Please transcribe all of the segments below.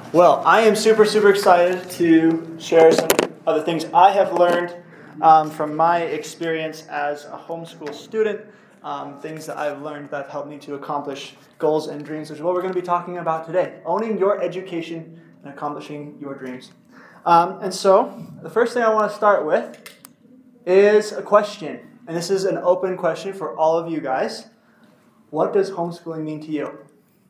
Well, I am super excited to share some other things I have learned from my experience as a homeschool student, things that I've learned that have helped me to accomplish goals and dreams, which is what we're going to be talking about today, owning your education and accomplishing your dreams. And so, the first thing I want to start with is a question, and this is an open question for all of you guys. What does homeschooling mean to you?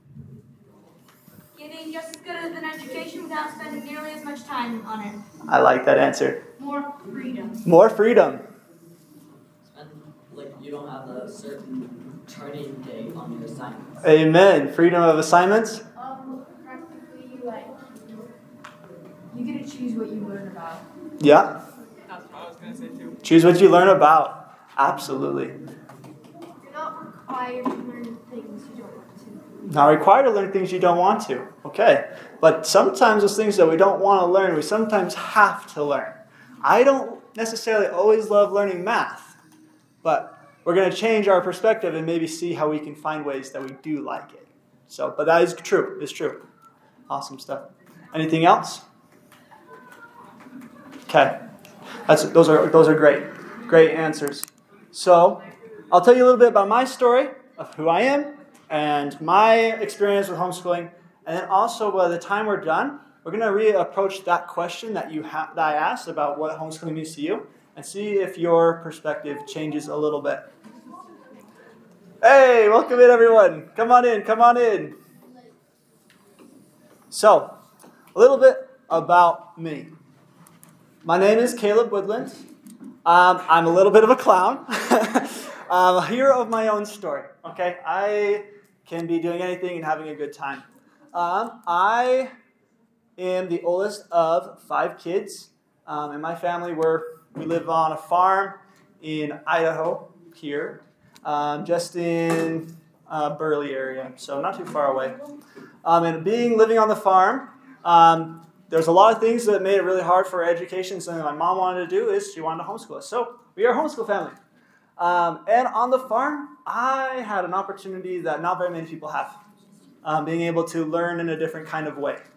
Getting just as good as an education without spending nearly as much time on it. I like that answer. More freedom. More freedom. And you don't have a certain turning date on your assignments. Amen. Freedom of assignments. Practically, you get to choose what you learn about. Yeah. That's what I was going to say too. Choose what you learn about. Absolutely. You're not required to learn things you don't want to. Not required to learn things you don't want to. Okay. But sometimes those things that we don't want to learn, we sometimes have to learn. I don't necessarily always love learning math, but we're going to change our perspective and maybe see how we can find ways that we do like it. So, but that is true. It's true. Awesome stuff. Anything else? Okay. Those are great answers. So, I'll tell you a little bit about my story of who I am and my experience with homeschooling, and then also by the time we're done, we're going to reapproach that question that I asked about what homeschooling means to you, and see if your perspective changes a little bit. Hey, welcome in everyone. Come on in. So, a little bit about me. My name is Caleb Woodland. I'm a little bit of a clown. I'm a hero of my own story. Okay, I can be doing anything and having a good time. I am the oldest of 5 kids. In my family, we live on a farm in Idaho here, just in Burley area, so not too far away. And living on the farm, there's a lot of things that made it really hard for education. Something my mom wanted to do is she wanted to homeschool us. So we are a homeschool family. And on the farm, I had an opportunity that not very many people have, being able to learn in a different kind of way.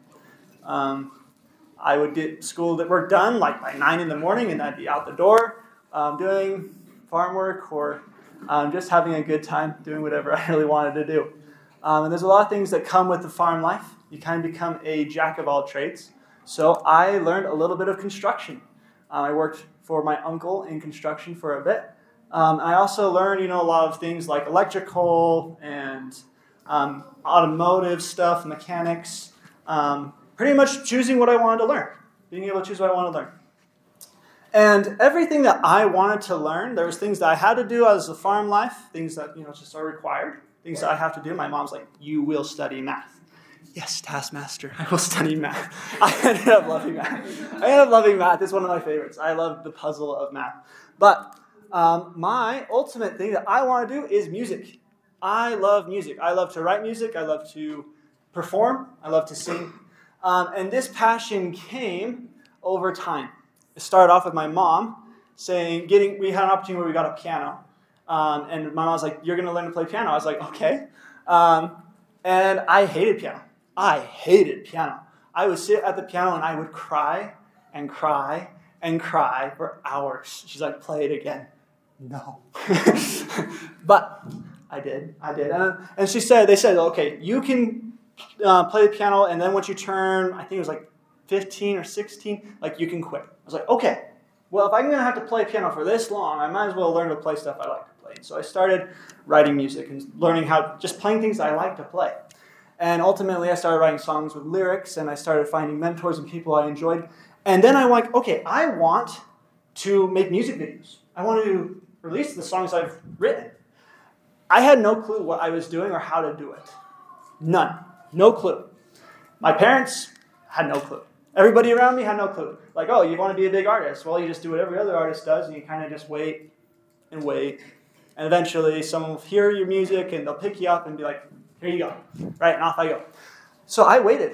I would get school work done by 9 in the morning, and I'd be out the door doing farm work or just having a good time doing whatever I really wanted to do. And there's a lot of things that come with the farm life. You kind of become a jack of all trades. So I learned a little bit of construction. I worked for my uncle in construction for a bit. I also learned, a lot of things like electrical and automotive stuff, mechanics. Pretty much choosing what I wanted to learn, being able to choose what I wanted to learn. And everything that I wanted to learn, there was things that I had to do as a farm life, things that just are required, things that I have to do. My mom's like, you will study math. Yes, taskmaster, I will study math. I ended up loving math. It's one of my favorites. I love the puzzle of math. But my ultimate thing that I want to do is music. I love music. I love to write music. I love to perform. I love to sing. And this passion came over time. It started off with my mom we had an opportunity where we got a piano. And my mom was like, you're going to learn to play piano. I was like, okay. And I hated piano. I would sit at the piano and I would cry and cry and cry for hours. She's like, play it again. No. But I did. And they said, okay, you can play the piano, and then once you turn, I think it was 15 or 16, you can quit. I was like, okay, well, if I'm going to have to play piano for this long, I might as well learn to play stuff I like to play. So I started writing music and learning just playing things I like to play. And ultimately, I started writing songs with lyrics, and I started finding mentors and people I enjoyed. And then I went, okay, I want to make music videos. I want to release the songs I've written. I had no clue what I was doing or how to do it. None. No clue. My parents had no clue. Everybody around me had no clue. Oh, you want to be a big artist? Well, you just do what every other artist does, and you kind of just wait. And eventually, someone will hear your music, and they'll pick you up and be like, here you go. Right, and off I go. So I waited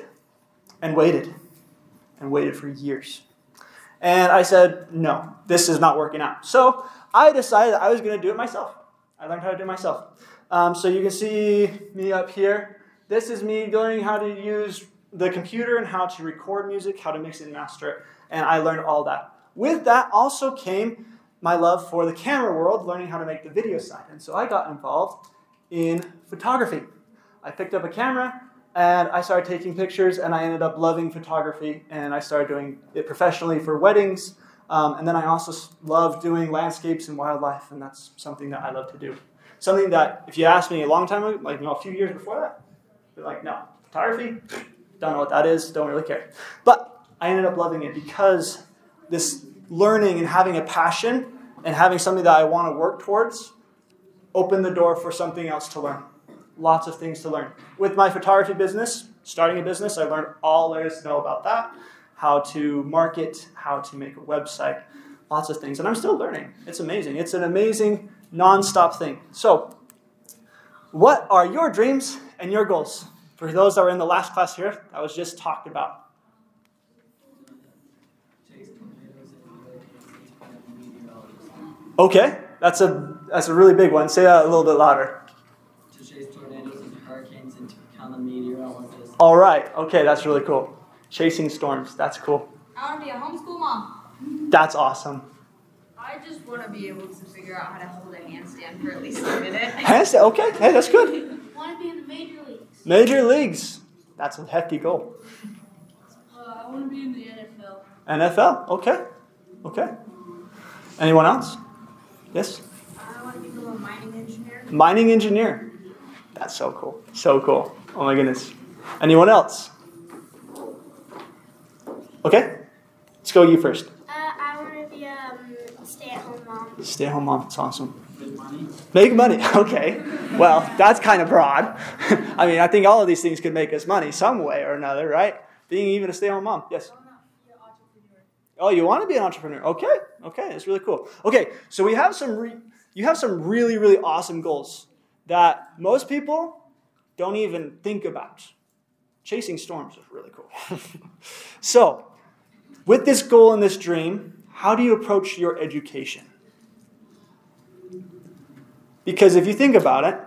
for years. And I said, no, this is not working out. So I decided I was going to do it myself. I learned how to do it myself. So you can see me up here. This is me learning how to use the computer and how to record music, how to mix and master it, and I learned all that. With that also came my love for the camera world, learning how to make the video side. And so I got involved in photography. I picked up a camera and I started taking pictures, and I ended up loving photography, and I started doing it professionally for weddings. And then I also love doing landscapes and wildlife, and that's something that I love to do. Something that, if you asked me a long time ago, like a few years before that, I'd be like, no, photography, don't know what that is, don't really care. But I ended up loving it because this learning and having a passion and having something that I want to work towards opened the door for something else to learn. Lots of things to learn. With my photography business, starting a business, I learned all there is to know about that. How to market, how to make a website, lots of things. And I'm still learning. It's amazing. It's an amazing, non-stop thing. So, what are your dreams and your goals? For those that were in the last class here, that was just talked about. Chase tornadoes and hurricanes and meteorologists. Okay, that's a really big one. Say that a little bit louder. To chase tornadoes and hurricanes and to become a meteorologist. All right. Okay, that's really cool. Chasing storms. That's cool. I want to be a homeschool mom. That's awesome. I just want to be able to figure out how to hold a handstand for at least a minute. Handstand. Okay. Hey, that's good. I want to be in the major leagues. Major leagues. That's a hefty goal. I want to be in the NFL. NFL. Okay. Okay. Anyone else? Yes? I want to become a mining engineer. Mining engineer. That's so cool. So cool. Oh my goodness. Anyone else? Okay. Let's go you first. I want to be a stay-at-home mom. Stay-at-home mom. That's awesome. With money. Make money. Okay. Well, that's kind of broad. I mean, I think all of these things could make us money some way or another, right? Being even a stay-at-home mom. Yes? Oh, you want to be an entrepreneur? Okay. Okay. That's really cool. Okay. So we have you have some really, really awesome goals that most people don't even think about. Chasing storms is really cool. So, with this goal and this dream, how do you approach your education? Because if you think about it,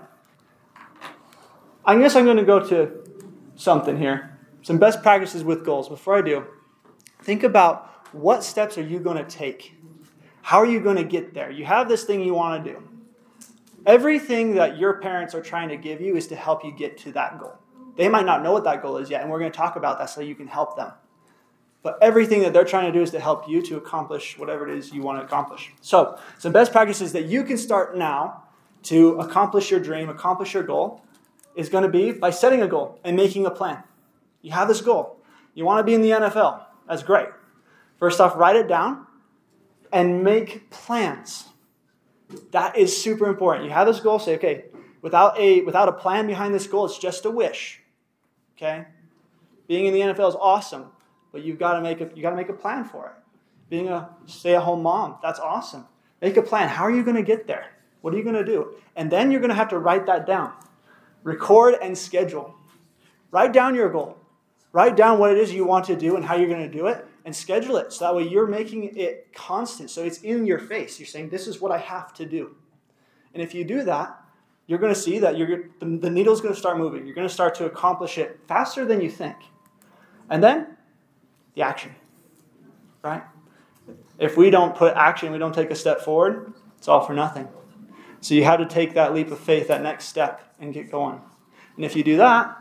I guess I'm going to go to something here. Some best practices with goals. Before I do, think about what steps are you going to take? How are you going to get there? You have this thing you want to do. Everything that your parents are trying to give you is to help you get to that goal. They might not know what that goal is yet, and we're going to talk about that so you can help them. But everything that they're trying to do is to help you to accomplish whatever it is you want to accomplish. So, some best practices that you can start now to accomplish your dream, accomplish your goal, is going to be by setting a goal and making a plan. You have this goal. You want to be in the NFL. That's great. First off, write it down and make plans. That is super important. You have this goal, say, okay, without a plan behind this goal, it's just a wish. Okay? Being in the NFL is awesome, but you've got to make a plan for it. Being a stay-at-home mom, that's awesome. Make a plan. How are you going to get there? What are you going to do? And then you're going to have to write that down. Record and schedule. Write down your goal. Write down what it is you want to do and how you're going to do it, and schedule it. So that way you're making it constant. So it's in your face. You're saying, this is what I have to do. And if you do that, you're going to see that the needle's going to start moving. You're going to start to accomplish it faster than you think. And then, the action. Right? If we don't put action, we don't take a step forward, it's all for nothing. So you have to take that leap of faith, that next step, and get going. And if you do that,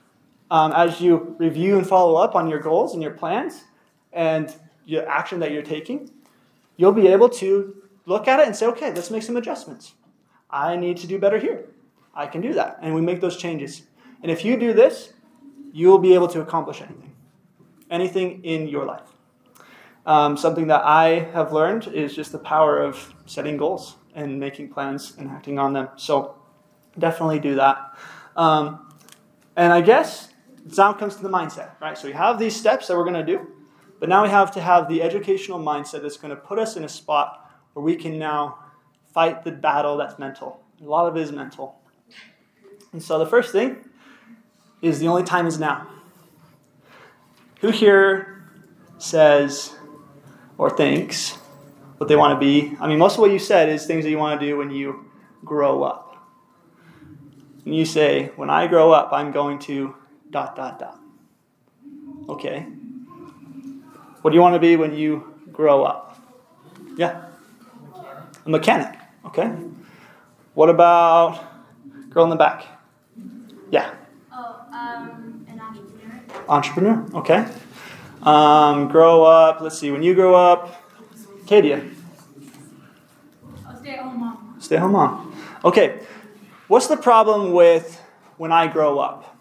as you review and follow up on your goals and your plans and your action that you're taking, you'll be able to look at it and say, okay, let's make some adjustments. I need to do better here. I can do that. And we make those changes. And if you do this, you will be able to accomplish anything. Anything in your life. Something that I have learned is just the power of setting goals and making plans and acting on them. So definitely do that. And I guess it now comes to the mindset, right? So we have these steps that we're going to do, but now we have to have the educational mindset that's going to put us in a spot where we can now fight the battle that's mental. A lot of it is mental. And so the first thing is the only time is now. Who here says or thinks what they want to be? I mean, most of what you said is things that you want to do when you grow up. And you say, when I grow up, I'm going to ... Okay. What do you want to be when you grow up? Yeah. A mechanic. Okay. What about girl in the back? Yeah. Oh, an entrepreneur. Entrepreneur. Okay. Grow up. Let's see. When you grow up, Kadia. I'll stay at home mom. Stay home mom. Okay. What's the problem with when I grow up?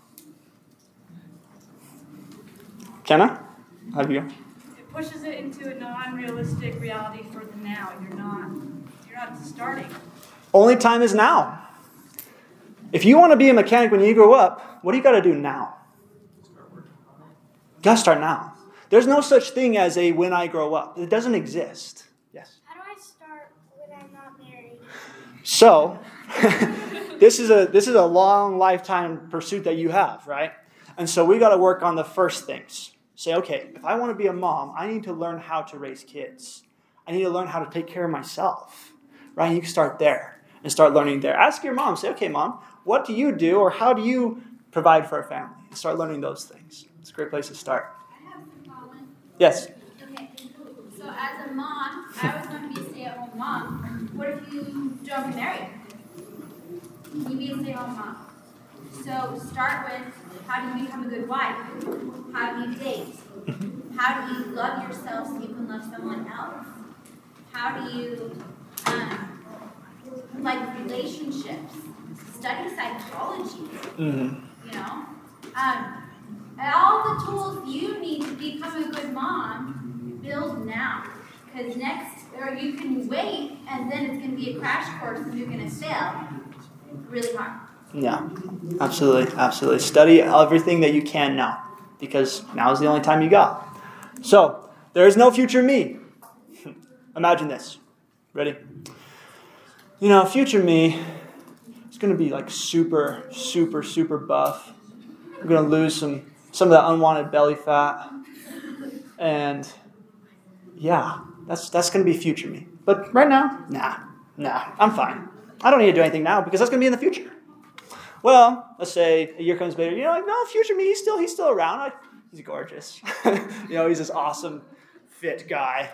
Kenna? How do you go? It pushes it into a non-realistic reality for the now. You're not starting. Only time is now. If you want to be a mechanic when you grow up, what do you got to do now? You got to start now. There's no such thing as a when I grow up. It doesn't exist. Yes. How do I start when I'm not married? So, this is a long lifetime pursuit that you have, right? And so we got to work on the first things. Say, okay, if I want to be a mom, I need to learn how to raise kids. I need to learn how to take care of myself, right? You can start there and start learning there. Ask your mom. Say, okay, mom, what do you do or how do you provide for a family? And start learning those things. It's a great place to start. I have a comment. Yes. Okay, so as a mom, I was going to be a stay-at-home mom. What if you don't get married? Can you be a stay-at-home mom? So start with, how do you become a good wife? How do you date? How do you love yourself so you can love someone else? How do you, like relationships? Study psychology, you know? All the tools you need to become a good mom, build now. Because or you can wait, and then it's going to be a crash course, and you're going to fail really hard. Yeah, absolutely, absolutely. Study everything that you can now, because now is the only time you got. So, there is no future me. Imagine this. Ready? You know, future me is going to be like super, super, super buff. I'm going to lose some of that unwanted belly fat. And yeah, that's going to be future me. But right now, nah, I'm fine. I don't need to do anything now because that's going to be in the future. Well, let's say a year comes later, like, no, future me, he's still around. He's gorgeous. He's this awesome, fit guy.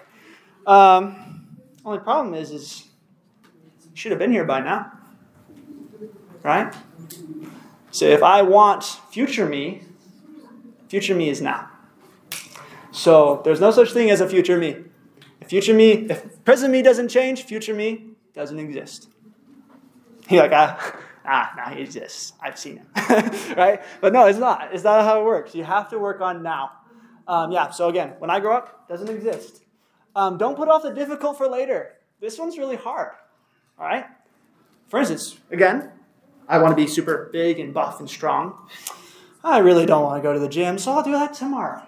Only problem is he should have been here by now. Right? So if I want future me is now. So there's no such thing as a future me. If present me doesn't change, future me doesn't exist. You're like, he exists. I've seen him. Right? But no, it's not. It's not how it works. You have to work on now. So again, when I grow up, it doesn't exist. Don't put off the difficult for later. This one's really hard. All right? For instance, again, I want to be super big and buff and strong. I really don't want to go to the gym, so I'll do that tomorrow.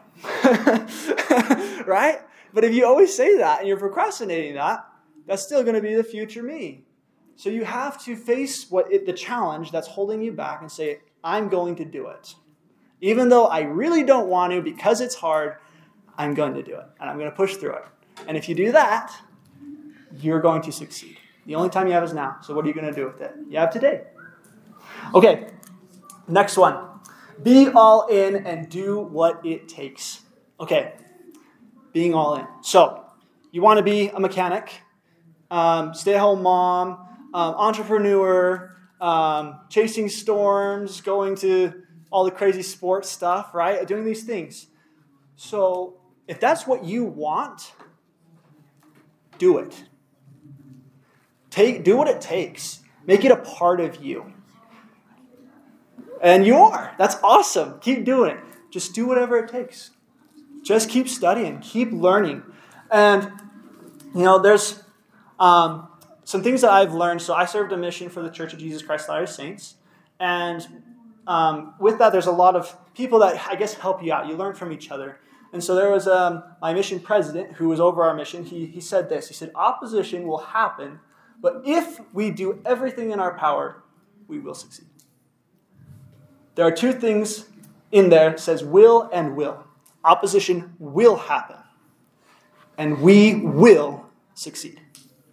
Right? But if you always say that and you're procrastinating that, that's still going to be the future me. So you have to face the challenge that's holding you back and say, I'm going to do it. Even though I really don't want to because it's hard, I'm going to do it. And I'm going to push through it. And if you do that, you're going to succeed. The only time you have is now. So what are you going to do with it? You have today. Okay, next one. Be all in and do what it takes. Okay, being all in. So you want to be a mechanic, stay-at-home mom, entrepreneur, chasing storms, going to all the crazy sports stuff, right? Doing these things. So if that's what you want, do it. Do what it takes. Make it a part of you. And you are. That's awesome. Keep doing it. Just do whatever it takes. Just keep studying. Keep learning. And, there's some things that I've learned. So I served a mission for the Church of Jesus Christ of Latter-day Saints. And with that, there's a lot of people that, I guess, help you out. You learn from each other. And so there was my mission president who was over our mission. He said this. He said, opposition will happen, but if we do everything in our power, we will succeed. There are two things in there. It says will and will. Opposition will happen, and we will succeed.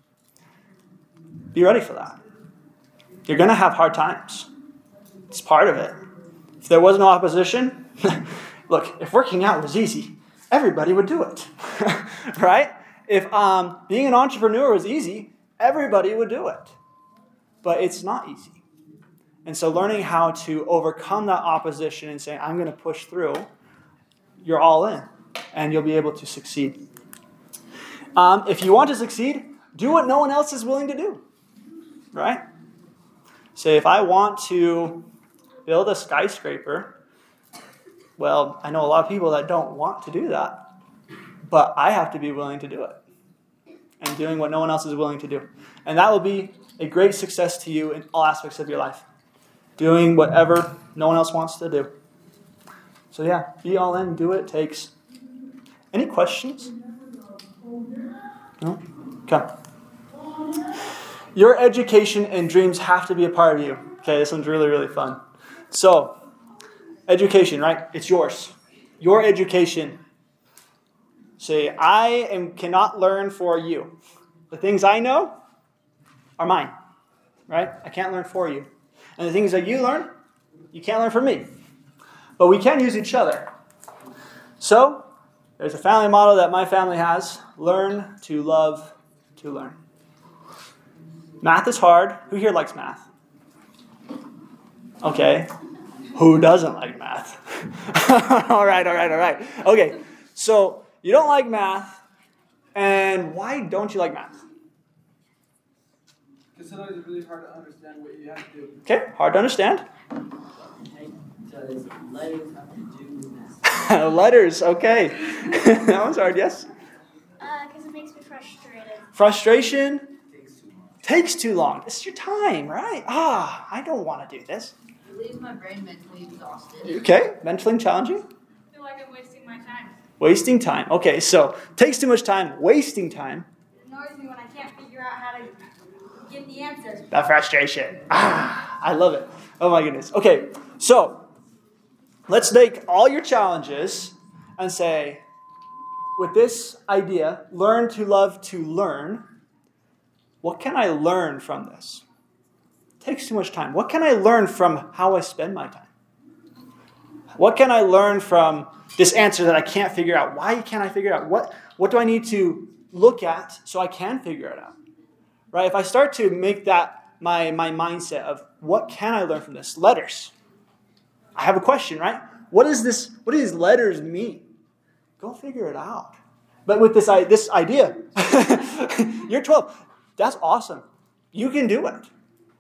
Be ready for that. You're going to have hard times. It's part of it. If there was no opposition, Look, if working out was easy, everybody would do it, right? If being an entrepreneur was easy, everybody would do it. But it's not easy. And so learning how to overcome that opposition and saying, I'm going to push through, you're all in, and you'll be able to succeed. If you want to succeed, do what no one else is willing to do, right? Say, if I want to build a skyscraper, well, I know a lot of people that don't want to do that, but I have to be willing to do it. And doing what no one else is willing to do. And that will be a great success to you in all aspects of your life. Doing whatever no one else wants to do. So yeah, be all in, do what it takes. Any questions? No? Okay. Your education and dreams have to be a part of you. Okay, this one's really, really fun. So, education, right? It's yours. Your education. Say, I cannot learn for you. The things I know are mine, right? I can't learn for you. And the things that you learn, you can't learn from me. But we can use each other. So, there's a family motto that my family has. Learn to love to learn. Math is hard. Who here likes math? Okay. Who doesn't like math? All right. Okay. So, you don't like math. And why don't you like math? Because sometimes it's really hard to understand what you have to do. Okay, hard to understand. Does letters have to do with math? Letters, okay. That one's hard, yes? Because it makes me frustrated. Frustration takes too long. It's your time, right? I don't want to do this. It leaves my brain mentally exhausted. Okay, mentally challenging. I feel like I'm wasting my time. Wasting time. Okay, so takes too much time, wasting time. It annoys me when I can't figure out how to get the answers. That frustration. I love it. Oh my goodness. Okay, so let's take all your challenges and say, with this idea, learn to love to learn, what can I learn from this? It takes too much time. What can I learn from how I spend my time? What can I learn from this answer that I can't figure out? Why can't I figure it out? What do I need to look at so I can figure it out? Right? If I start to make that my mindset of what can I learn from this? Letters. I have a question, right? What do these letters mean? Go figure it out. But with this idea, you're 12. That's awesome. You can do it.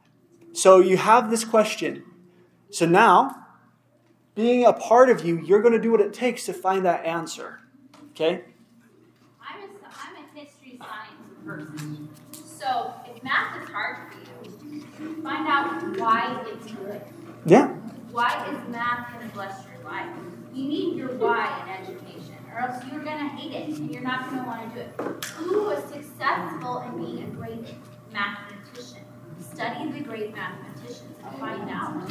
So you have this question. So now, being a part of you, you're going to do what it takes to find that answer. Okay? I'm a history science person. So if math is hard for you, find out why it's good. Yeah. Why is math going to bless your life? You need your why in education, or else you're going to hate it and you're not going to want to do it. Who was successful in being a great mathematician? Study the great mathematicians and find out.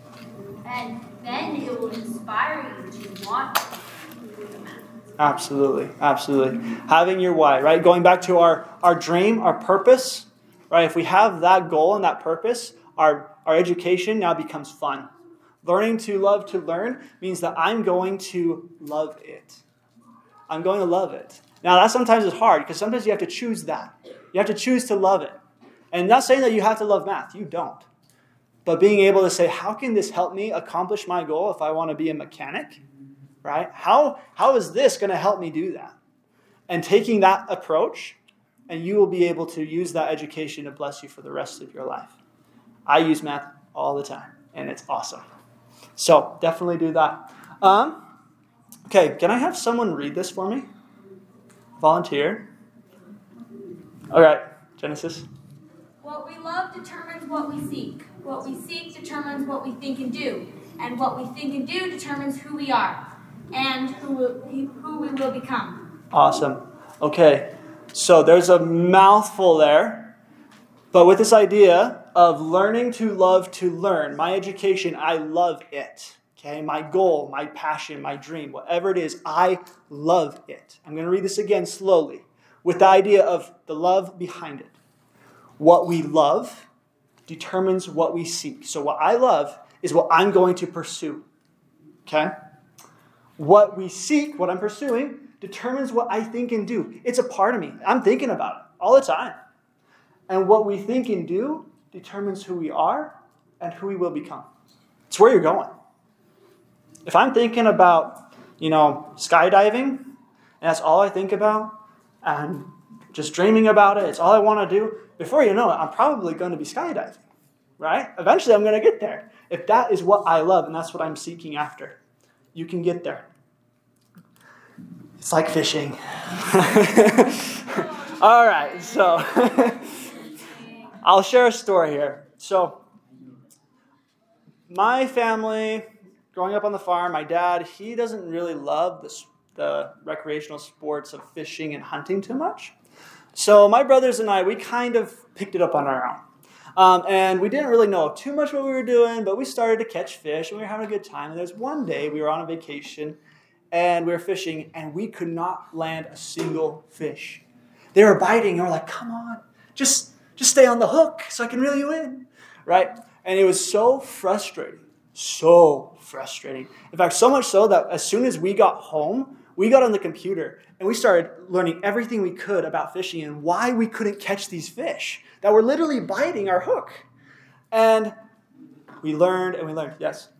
And then it will inspire you to want to do the math. Absolutely. Having your why, right? Going back to our dream, our purpose, right? If we have that goal and that purpose, our education now becomes fun. Learning to love to learn means that I'm going to love it. I'm going to love it. Now, that sometimes is hard because sometimes you have to choose that. You have to choose to love it. And not saying that you have to love math. You don't. But being able to say, how can this help me accomplish my goal if I want to be a mechanic? Right? How is this going to help me do that? And taking that approach, and you will be able to use that education to bless you for the rest of your life. I use math all the time, and it's awesome. So definitely do that. Okay, can I have someone read this for me? Volunteer. All right, Genesis. What we love determines what we seek. What we seek determines what we think and do. And what we think and do determines who we are and who we will become. Awesome. Okay, so there's a mouthful there. But with this idea of learning to love to learn, my education, I love it. Okay, my goal, my passion, my dream, whatever it is, I love it. I'm going to read this again slowly with the idea of the love behind it. What we love determines what we seek. So what I love is what I'm going to pursue. Okay? What we seek, what I'm pursuing, determines what I think and do. It's a part of me. I'm thinking about it all the time. And what we think and do determines who we are and who we will become. It's where you're going. If I'm thinking about, skydiving, and that's all I think about, and just dreaming about it, it's all I want to do, before you know it, I'm probably going to be skydiving, right? Eventually I'm going to get there. If that is what I love and that's what I'm seeking after, you can get there. It's like fishing. All right, so I'll share a story here. So my family, growing up on the farm, my dad, he doesn't really love the recreational sports of fishing and hunting too much. So my brothers and I, we kind of picked it up on our own. And we didn't really know too much what we were doing, but we started to catch fish, and we were having a good time. And there's one day we were on a vacation, and we were fishing, and we could not land a single fish. They were biting, and we're like, come on, just stay on the hook so I can reel you in, right? And it was so frustrating. In fact, so much so that as soon as we got home, we got on the computer and we started learning everything we could about fishing and why we couldn't catch these fish that were literally biting our hook. And we learned. Yes?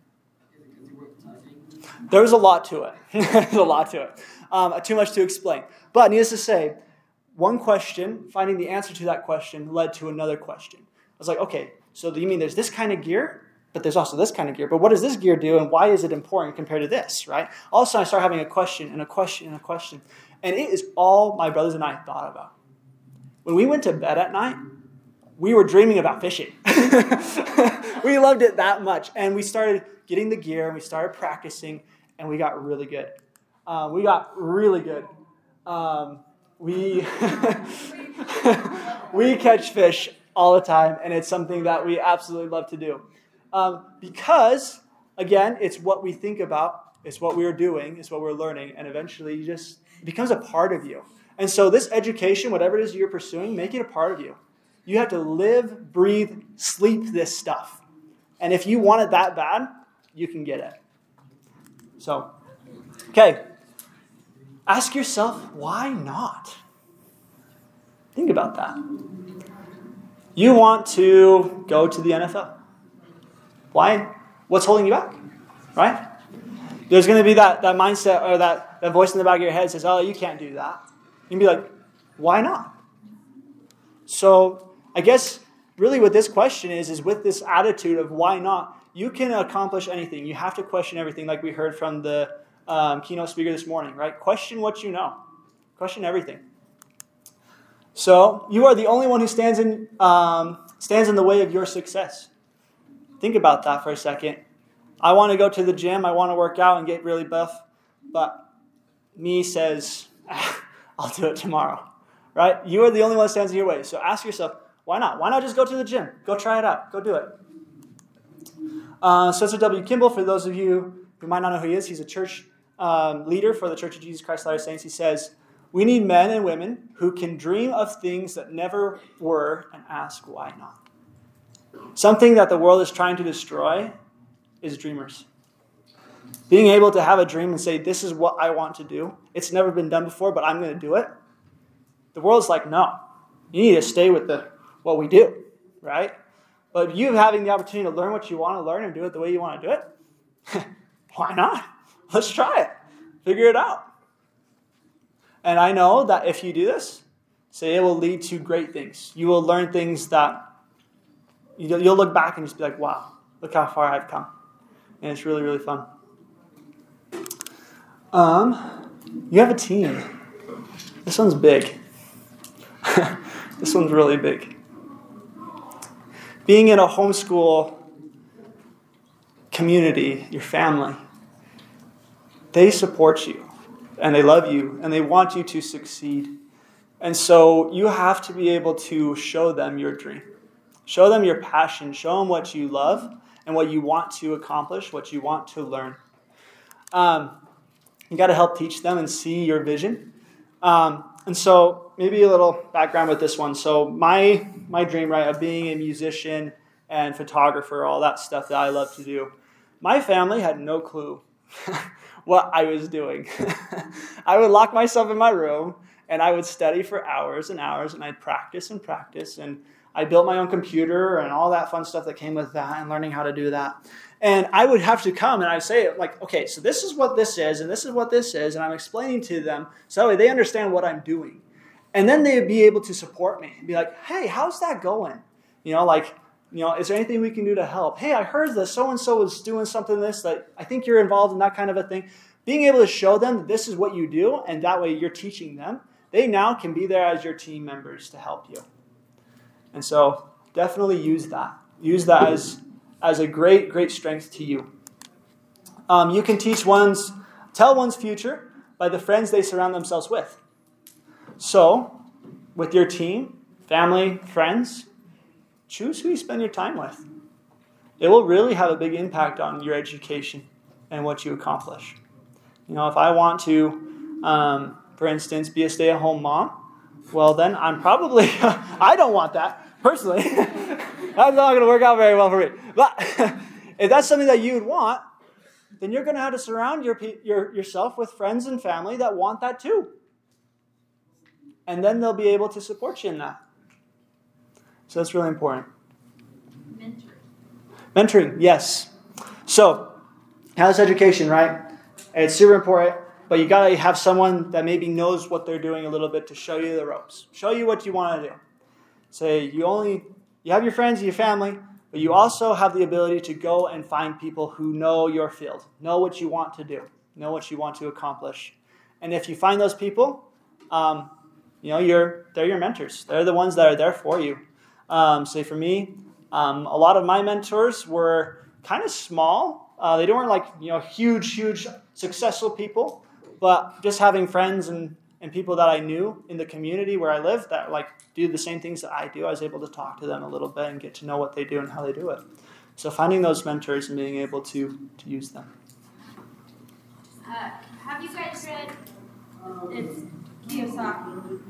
There was a lot to it. Too much to explain. But needless to say, one question, finding the answer to that question led to another question. I was like, okay, so do you mean there's this kind of gear, but there's also this kind of gear? But what does this gear do, and why is it important compared to this, right? All of a sudden, I started having a question and a question and a question. And it is all my brothers and I thought about. When we went to bed at night, we were dreaming about fishing. We loved it that much. And we started getting the gear, and we started practicing, and we got really good. We catch fish all the time, and it's something that we absolutely love to do. Because, again, it's what we think about, it's what we're doing, it's what we're learning, and eventually it becomes a part of you. And so this education, whatever it is you're pursuing, make it a part of you. You have to live, breathe, sleep this stuff. And if you want it that bad, you can get it. So, okay. Ask yourself, why not? Think about that. You want to go to the NFL. Why? What's holding you back? Right? There's going to be that mindset or that voice in the back of your head that says, oh, you can't do that. You can be like, why not? So I guess really what this question is with this attitude of why not, you can accomplish anything. You have to question everything, like we heard from the keynote speaker this morning, right? Question what you know. Question everything. So you are the only one who stands in the way of your success. Think about that for a second. I want to go to the gym. I want to work out and get really buff. But me says, I'll do it tomorrow. Right? You are the only one that stands in your way. So ask yourself, why not? Why not just go to the gym? Go try it out. Go do it. Spencer W. Kimball, for those of you who might not know who he is, he's a church leader for the Church of Jesus Christ of Latter-day Saints. He says, we need men and women who can dream of things that never were and ask why not. Something that the world is trying to destroy is dreamers. Being able to have a dream and say, this is what I want to do. It's never been done before, but I'm going to do it. The world's like, no. You need to stay with what we do, right? But you having the opportunity to learn what you want to learn and do it the way you want to do it, why not? Let's try it. Figure it out. And I know that if you do this, it will lead to great things. You will learn things that you'll look back and just be like, wow, look how far I've come. And it's really, really fun. You have a team. This one's big. This one's really big. Being in a homeschool community, your family, they support you, and they love you, and they want you to succeed. And so you have to be able to show them your dream. Show them your passion. Show them what you love and what you want to accomplish, what you want to learn. You got to help teach them and see your vision. And so maybe a little background with this one. So my dream, right, of being a musician and photographer, all that stuff that I love to do, my family had no clue what I was doing. I would lock myself in my room, and I would study for hours and hours, and I'd practice, and I built my own computer and all that fun stuff that came with that and learning how to do that. And I would have to come and I'd say, like, okay, so this is what this is, and this is what this is, and I'm explaining to them so they understand what I'm doing. And then they'd be able to support me and be like, hey, how's that going? Is there anything we can do to help? Hey, I heard that so-and-so was doing something that I think you're involved in that kind of a thing. Being able to show them that this is what you do, and that way you're teaching them, they now can be there as your team members to help you. And so definitely use that. Use that as a great, great strength to you. You can tell one's future by the friends they surround themselves with. So, with your team, family, friends, choose who you spend your time with. It will really have a big impact on your education and what you accomplish. If I want to, for instance, be a stay-at-home mom, well, then I'm probably, I don't want that, personally. That's not going to work out very well for me. But if that's something that you would want, then you're going to have to surround yourself with friends and family that want that too. And then they'll be able to support you in that. So that's really important. Mentoring, yes. So, how's education, right? It's super important, but you got to have someone that maybe knows what they're doing a little bit to show you the ropes. Show you what you want to do. Say, you have your friends, your family, but you also have the ability to go and find people who know your field, know what you want to do, know what you want to accomplish. And if you find those people, they're your mentors. They're the ones that are there for you. Say for me, a lot of my mentors were kind of small. They weren't like huge, successful people, but just having friends and people that I knew in the community where I lived that do the same things that I do. I was able to talk to them a little bit and get to know what they do and how they do it. So finding those mentors and being able to use them. Have you guys read? It's Kiyosaki.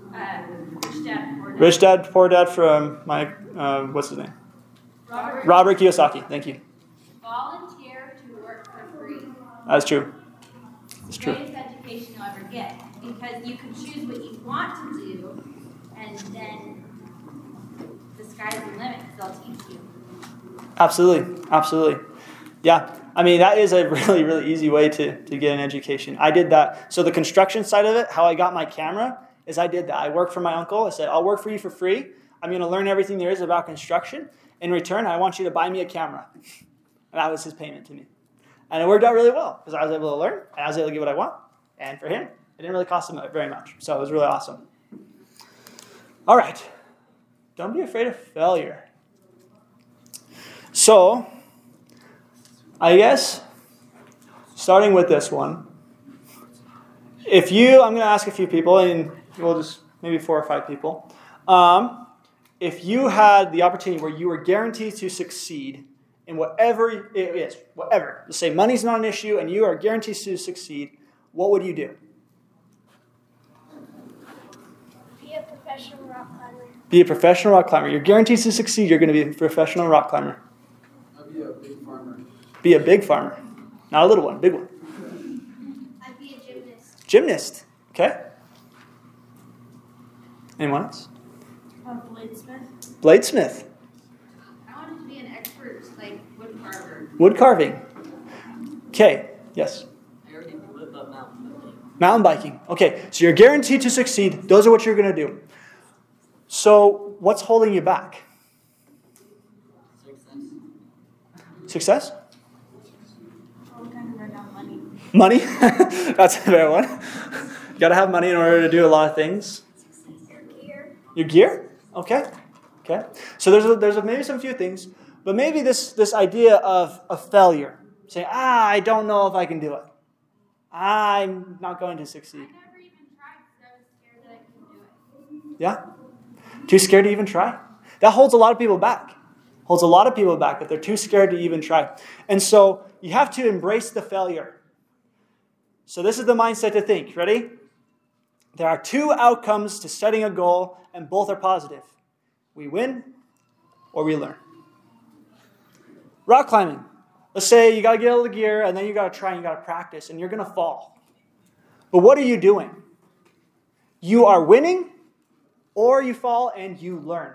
Rich Dad, Poor Dad from what's his name? Robert Kiyosaki. Thank you. Volunteer to work for free. That's true. It's true. Greatest education you'll ever get, because you can choose what you want to do, and then the sky's the limit, because they'll teach you. Absolutely. Yeah. I mean, that is a really, really easy way to get an education. I did that. So the construction side of it, how I got my camera, is I did that. I worked for my uncle. I said, I'll work for you for free. I'm going to learn everything there is about construction. In return, I want you to buy me a camera. And that was his payment to me. And it worked out really well, because I was able to learn, and I was able to get what I want. And for him, it didn't really cost him very much. So it was really awesome. All right. Don't be afraid of failure. So, I guess, starting with this one, I'm going to ask a few people, and we'll just, maybe 4 or 5 people. If you had the opportunity where you were guaranteed to succeed in whatever it is, whatever, let's say money's not an issue and you are guaranteed to succeed, what would you do? Be a professional rock climber. Be a professional rock climber. You're guaranteed to succeed. You're going to be a professional rock climber. I'd be a big farmer. Be a big farmer. Not a little one, big one. I'd be a gymnast. Gymnast. Okay. Anyone else? Bladesmith. Bladesmith. I wanted to be an expert, wood carver. Wood carving. Okay. Yes. I already do it, but mountain biking. Mountain biking. Okay. So you're guaranteed to succeed. Those are what you're going to do. So what's holding you back? Success? All kind of run out money. Money? That's a fair one. You got to have money in order to do a lot of things. Your gear. Your gear? Okay. So there's maybe some few things, but maybe this idea of a failure. Saying, I don't know if I can do it. I'm not going to succeed. I never even tried because I was scared that I couldn't do it. Yeah? Too scared to even try. That holds a lot of people back. That they're too scared to even try. And so you have to embrace the failure. So this is the mindset to think. Ready? There are 2 outcomes to setting a goal, and both are positive. We win or we learn. Rock climbing. Let's say you got to get out of the gear, and then you got to try and you got to practice, and you're going to fall. But what are you doing? You are winning, or you fall and you learn.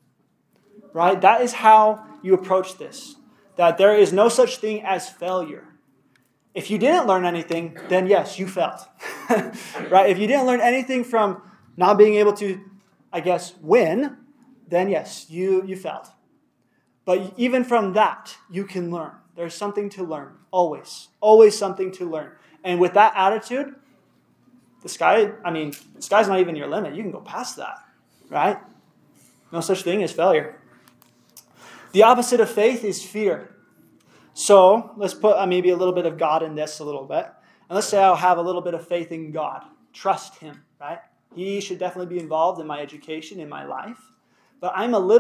Right? That is how you approach this. That there is no such thing as failure. If you didn't learn anything, then yes, you failed. Right? If you didn't learn anything from not being able to, I guess, win, then yes, you failed. But even from that, you can learn. There's something to learn. Always. Always something to learn. And with that attitude, the sky's not even your limit. You can go past that. Right? No such thing as failure. The opposite of faith is fear. So let's put maybe a little bit of God in this a little bit. And let's say I'll have a little bit of faith in God. Trust him, right? He should definitely be involved in my education, in my life. But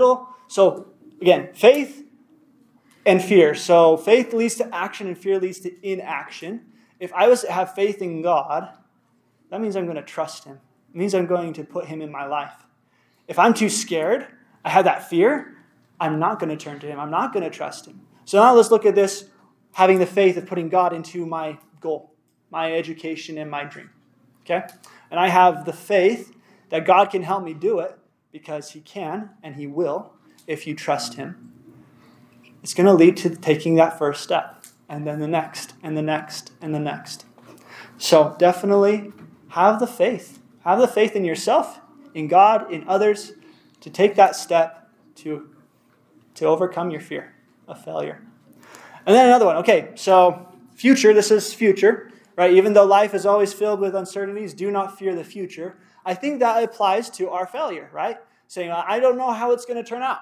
so again, faith and fear. So faith leads to action and fear leads to inaction. If I was to have faith in God, that means I'm going to trust him. It means I'm going to put him in my life. If I'm too scared, I have that fear, I'm not going to turn to him. I'm not going to trust him. So now let's look at this, having the faith of putting God into my goal, my education, and my dream. Okay? And I have the faith that God can help me do it because he can and he will if you trust him. It's going to lead to taking that first step and then the next and the next and the next. So definitely have the faith. Have the faith in yourself, in God, in others, to take that step to overcome your fear of failure. And then another one. Okay, so future, this is future, right? Even though life is always filled with uncertainties, do not fear the future. I think that applies to our failure, right? Saying, I don't know how it's going to turn out.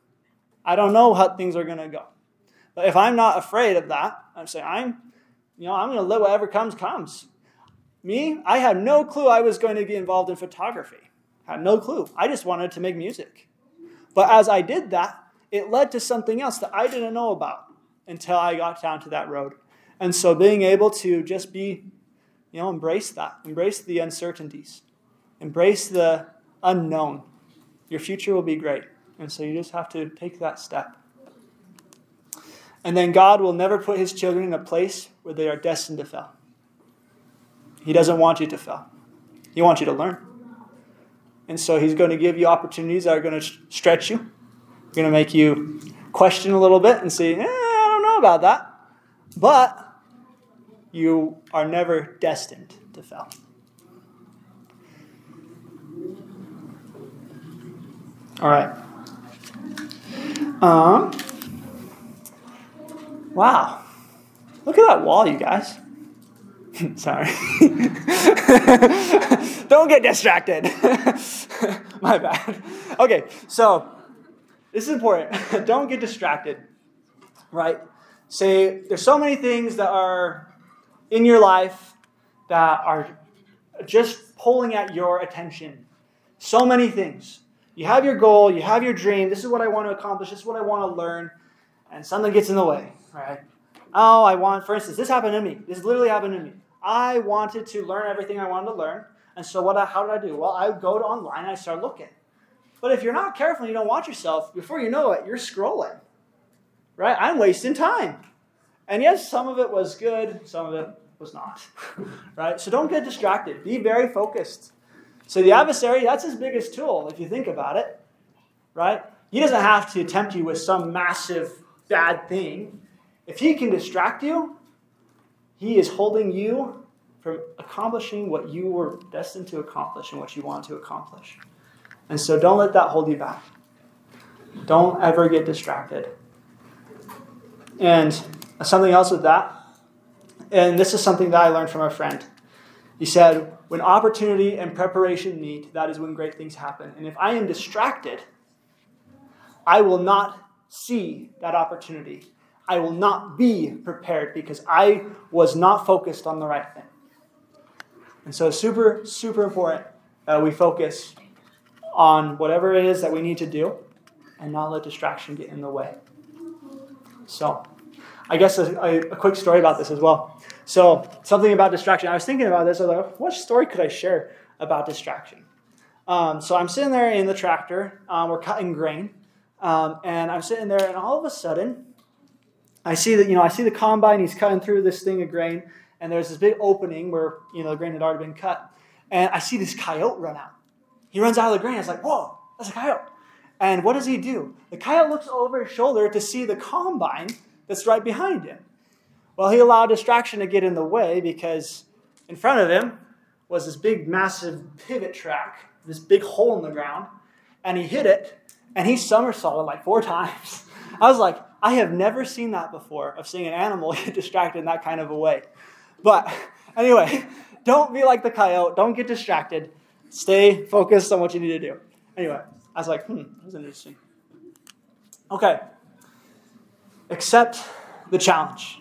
I don't know how things are going to go. But if I'm not afraid of that, I'm saying, I'm going to let whatever comes. Me, I had no clue I was going to get involved in photography. I had no clue. I just wanted to make music. But as I did that, it led to something else that I didn't know about until I got down to that road. And so being able to just be, embrace that. Embrace the uncertainties. Embrace the unknown. Your future will be great. And so you just have to take that step. And then God will never put his children in a place where they are destined to fail. He doesn't want you to fail. He wants you to learn. And so he's going to give you opportunities that are going to stretch you. Going to make you question a little bit and say, I don't know about that. But you are never destined to fail. All right. Wow. Look at that wall, you guys. Sorry. Don't get distracted. My bad. Okay, so this is important. Don't get distracted, right? Say, there's so many things that are in your life that are just pulling at your attention. So many things. You have your goal, you have your dream. This is what I want to accomplish. This is what I want to learn. And something gets in the way, right? For instance, this happened to me. This literally happened to me. I wanted to learn everything I wanted to learn. And so how did I do? Well, I go to online and I start looking. But if you're not careful and you don't watch yourself, before you know it, you're scrolling. Right? I'm wasting time. And yes, some of it was good, some of it was not. Right? So don't get distracted. Be very focused. So the adversary, that's his biggest tool, if you think about it. Right? He doesn't have to tempt you with some massive bad thing. If he can distract you, he is holding you from accomplishing what you were destined to accomplish and what you want to accomplish. And so don't let that hold you back. Don't ever get distracted. And something else with that, and this is something that I learned from a friend. He said, when opportunity and preparation meet, that is when great things happen. And if I am distracted, I will not see that opportunity. I will not be prepared because I was not focused on the right thing. And so it's super, super important that we focus on whatever it is that we need to do and not let distraction get in the way. So I guess a quick story about this as well. So something about distraction. I was thinking about this. I was like, what story could I share about distraction? So I'm sitting there in the tractor. We're cutting grain. And I'm sitting there, and all of a sudden, I see the combine. He's cutting through this thing of grain, and there's this big opening where the grain had already been cut. And I see this coyote run out. He runs out of the grain. It's like, whoa, that's a coyote. And what does he do? The coyote looks over his shoulder to see the combine that's right behind him. Well, he allowed distraction to get in the way because in front of him was this big, massive pivot track, this big hole in the ground, and he hit it, and he somersaulted like 4 times. I was like, I have never seen that before, of seeing an animal get distracted in that kind of a way. But anyway, don't be like the coyote. Don't get distracted. Stay focused on what you need to do. Anyway, I was like, that was interesting. Okay. Accept the challenge.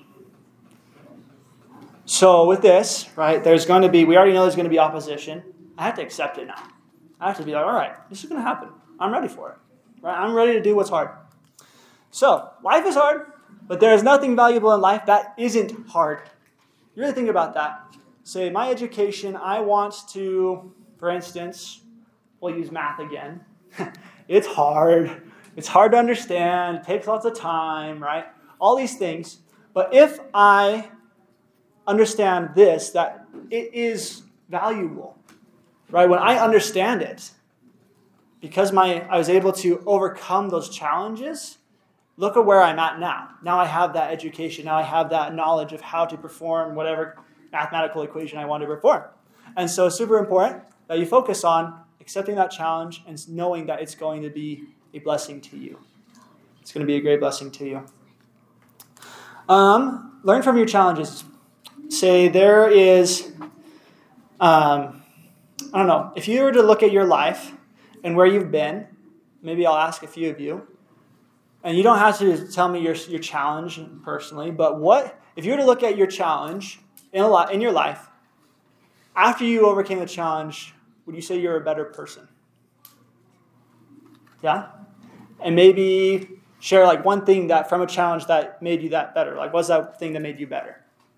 So with this, right, we already know there's going to be opposition. I have to accept it now. I have to be like, all right, this is going to happen. I'm ready for it. Right? I'm ready to do what's hard. So, life is hard, but there is nothing valuable in life that isn't hard. You really think about that. Say, my education, I want to, for instance, we'll use math again. It's hard. It's hard to understand. It takes lots of time, right? All these things. But if I understand this, that it is valuable, right? When I understand it, because I was able to overcome those challenges, look at where I'm at now. Now I have that education. Now I have that knowledge of how to perform whatever mathematical equation I want to perform. And so it's super important that you focus on accepting that challenge and knowing that it's going to be a blessing to you. It's going to be a great blessing to you. Learn from your challenges. Say there is, I don't know, if you were to look at your life and where you've been, maybe I'll ask a few of you, and you don't have to tell me your challenge personally, but if you were to look at your challenge in your life, after you overcame the challenge, would you say you're a better person? Yeah? And maybe share like one thing that from a challenge that made you that better. Like, what's that thing that made you better?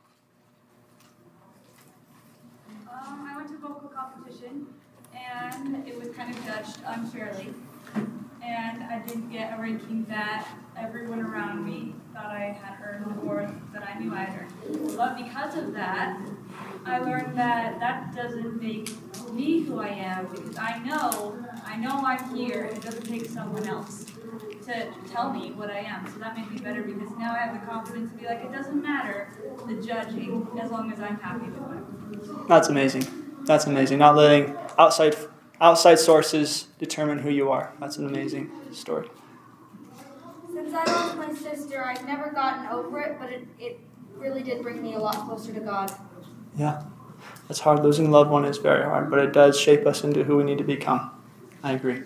I went to vocal competition, and it was kind of judged unfairly. And I didn't get a ranking that everyone around me thought I had earned or that I knew I had earned. But because of that, I learned that doesn't make me who I am, because I know I'm here, and it doesn't take someone else to tell me what I am. So that made me better, because now I have the confidence to be like, it doesn't matter the judging as long as I'm happy with it. That's amazing. That's amazing. Not letting outside sources determine who you are. That's an amazing story. Since I lost my sister, I've never gotten over it, but it really did bring me a lot closer to God. Yeah. That's hard. Losing a loved one is very hard, but it does shape us into who we need to become. I agree.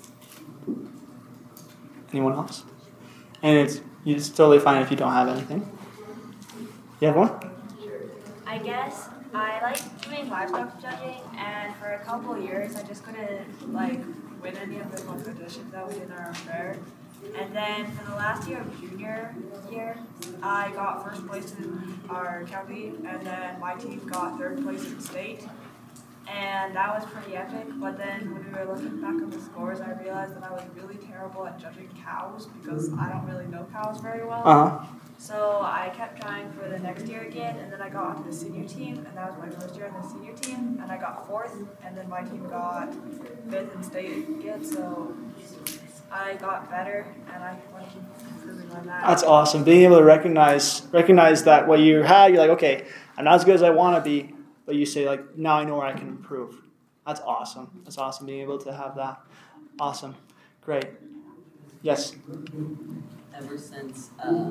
Anyone else? And it's totally fine if you don't have anything. You have one? I guess I like doing livestock judging, and for a couple of years I just couldn't win any of the competitions that we did in our fair. And then for the last year of junior year, I got first place in our county, and then my team got third place in state. And that was pretty epic, but then when we were looking back on the scores, I realized that I was really terrible at judging cows, because I don't really know cows very well. Uh-huh. So I kept trying for the next year again, and then I got onto the senior team, and that was my first year on the senior team, and I got 4th, and then my team got 5th in state again, so I got better, and I want to keep improving on that. That's awesome. Being able to recognize that what you had, you're like, okay, I'm not as good as I want to be, but you say, like, now I know where I can improve. That's awesome. That's awesome being able to have that. Awesome. Great. Yes? Ever since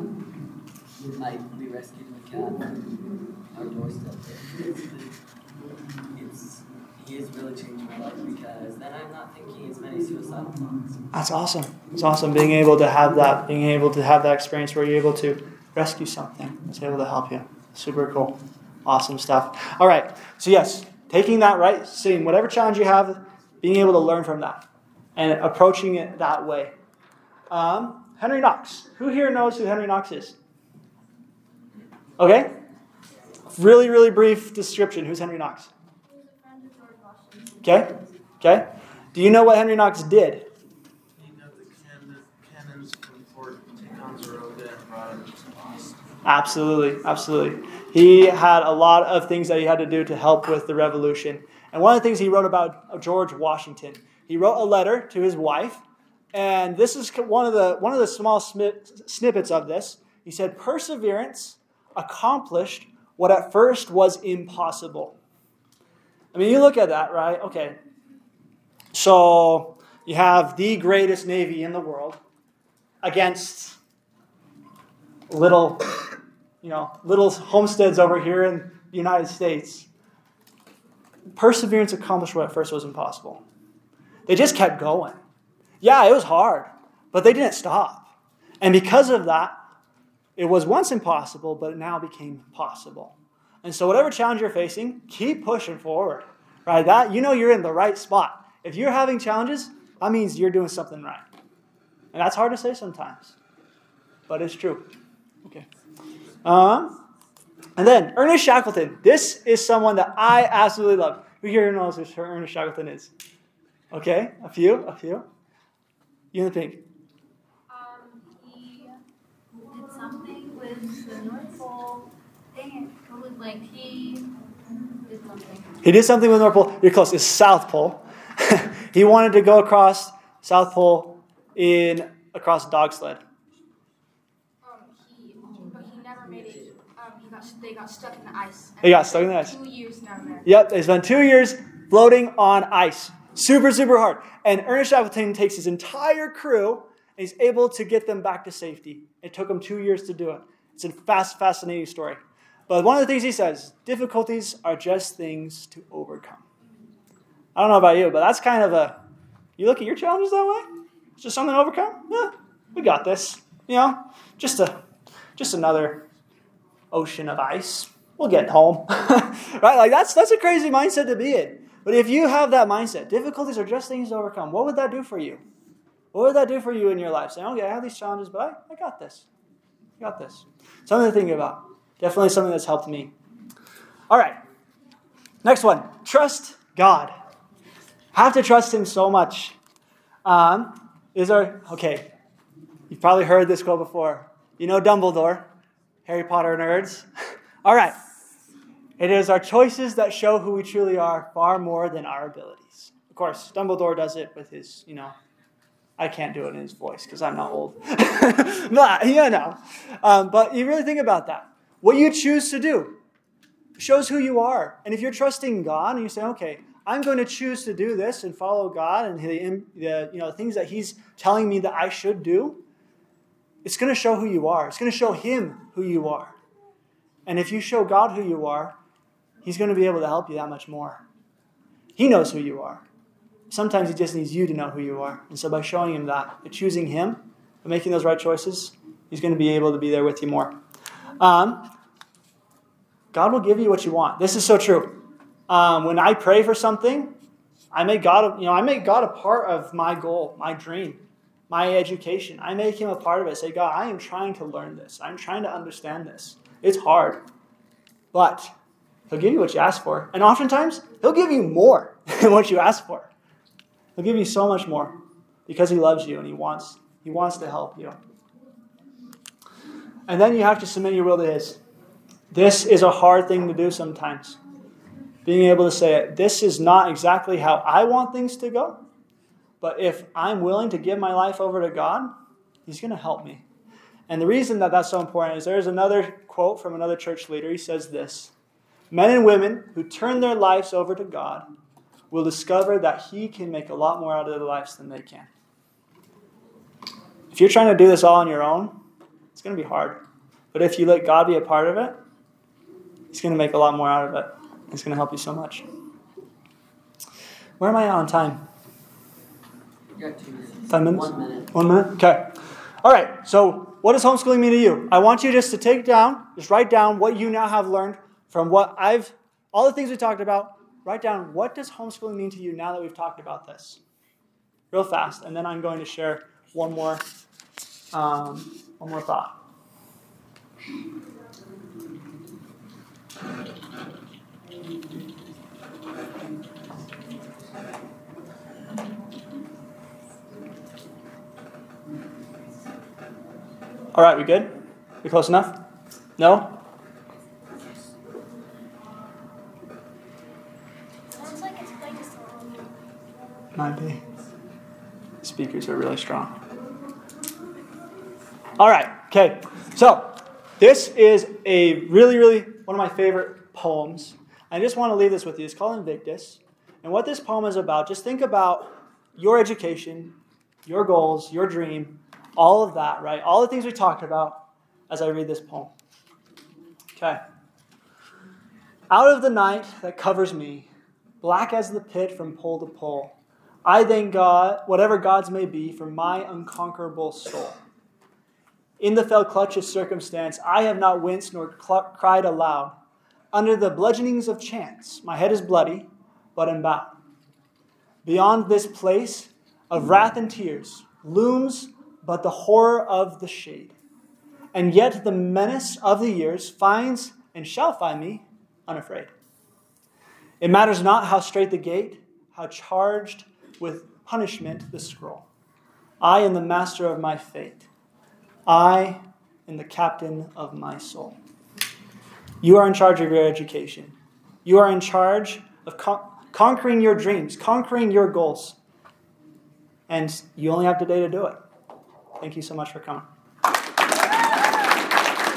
we rescued the cat from our doorstep, he has really changed my life, because then I'm not thinking as many suicidal thoughts. That's awesome. It's awesome being able to have that experience where you're able to rescue something that's able to help you. Super cool. Awesome stuff. All right. So yes, taking that, right, seeing whatever challenge you have, being able to learn from that and approaching it that way. Henry Knox. Who here knows who Henry Knox is? Okay. Really, really brief description. Who's Henry Knox? Okay. Okay. Do you know what Henry Knox did? He got the cannons from Fort Ticonderoga and brought them to Boston. Absolutely, absolutely. He had a lot of things that he had to do to help with the revolution. And one of the things he wrote about George Washington, he wrote a letter to his wife, and this is one of the small snippets of this. He said, "Perseverance accomplished what at first was impossible." I mean, you look at that, right? Okay. So you have the greatest navy in the world against little homesteads over here in the United States. Perseverance accomplished what at first was impossible. They just kept going. Yeah, it was hard, but they didn't stop. And because of that, it was once impossible, but it now became possible. And so whatever challenge you're facing, keep pushing forward. Right? That you're in the right spot. If you're having challenges, that means you're doing something right. And that's hard to say sometimes, but it's true. Okay. And then Ernest Shackleton. This is someone that I absolutely love. Who here knows who Ernest Shackleton is? Okay, a few. You in the pink. He did something with the North Pole. Dang it. It was like he did something. He did something with the North Pole. You're close. It's South Pole. He wanted to go across South Pole across a dog sled. But he never made it. They got stuck in the ice. They got stuck in the ice. 2 years down there. Yep, they spent 2 years floating on ice. Super, super hard. And Ernest Shackleton takes his entire crew and he's able to get them back to safety. It took him 2 years to do it. It's a fascinating story. But one of the things he says, difficulties are just things to overcome. I don't know about you, but that's kind of you look at your challenges that way? It's just something to overcome? Yeah, we got this. Just another ocean of ice. We'll get home. Right? Like that's a crazy mindset to be in. But if you have that mindset, difficulties are just things to overcome. What would that do for you? What would that do for you in your life? Saying, okay, I have these challenges, but I got this. I got this. Something to think about. Definitely something that's helped me. All right. Next one. Trust God. Have to trust Him so much. Okay. You've probably heard this quote before. You know Dumbledore. Harry Potter nerds. All right. It is our choices that show who we truly are far more than our abilities. Of course, Dumbledore does it with his, I can't do it in his voice because I'm not old. But you really think about that. What you choose to do shows who you are. And if you're trusting God and you say, okay, I'm going to choose to do this and follow God and the things that He's telling me that I should do, it's going to show who you are. It's going to show Him who you are. And if you show God who you are, He's going to be able to help you that much more. He knows who you are. Sometimes He just needs you to know who you are. And so by showing Him that, by choosing Him, by making those right choices, He's going to be able to be there with you more. God will give you what you want. This is so true. When I pray for something, I make God a part of my goal, my dream, my education. I make Him a part of it. Say, God, I am trying to learn this. I'm trying to understand this. It's hard. But He'll give you what you ask for. And oftentimes, He'll give you more than what you ask for. He'll give you so much more because He loves you and He wants to help you. And then you have to submit your will to His. This is a hard thing to do sometimes. Being able to say, this is not exactly how I want things to go, but if I'm willing to give my life over to God, He's going to help me. And the reason that that's so important is there's another quote from another church leader. He says this: men and women who turn their lives over to God will discover that He can make a lot more out of their lives than they can. If you're trying to do this all on your own, it's going to be hard. But if you let God be a part of it, He's going to make a lot more out of it. It's going to help you so much. Where am I at on time? You got 2 minutes. 5 minutes? 1 minute. 1 minute? Okay. All right. So what does homeschooling mean to you? I want you just to write down what you now have learned from all the things we talked about. Write down, what does homeschooling mean to you now that we've talked about this? Real fast. And then I'm going to share one more thought. All right, we good? We close enough? No? Sounds like it's playing a song. Might be. Speakers are really strong. All right, okay. So, this is a really one of my favorite poems. I just want to leave this with you. It's called Invictus. And what this poem is about, just think about your education, your goals, your dream, all of that, right? All the things we talked about as I read this poem. Okay. Out of the night that covers me, black as the pit from pole to pole, I thank God, whatever gods may be, for my unconquerable soul. In the fell clutch of circumstance, I have not winced nor cried aloud. Under the bludgeonings of chance, my head is bloody, but am bowed. Beyond this place of wrath and tears looms but the horror of the shade. And yet the menace of the years finds and shall find me unafraid. It matters not how straight the gate, how charged with punishment the scroll. I am the master of my fate. I am the captain of my soul. You are in charge of your education. You are in charge of conquering your dreams, conquering your goals. And you only have today to do it. Thank you so much for coming.